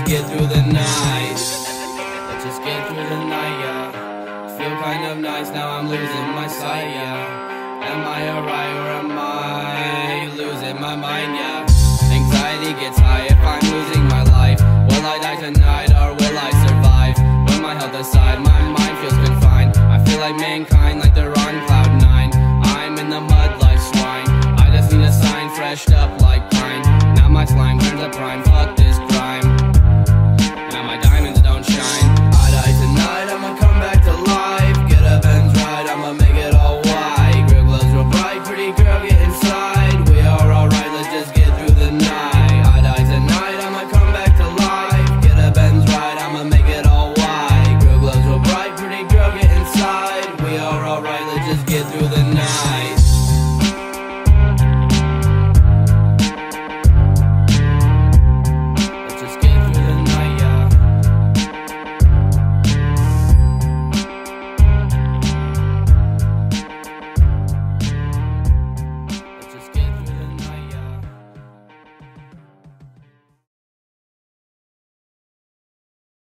get through the night. Let's just get through the night, yeah. Feel kind of nice, now I'm losing my sight, yeah. Am I alright or am I losing my mind, yeah?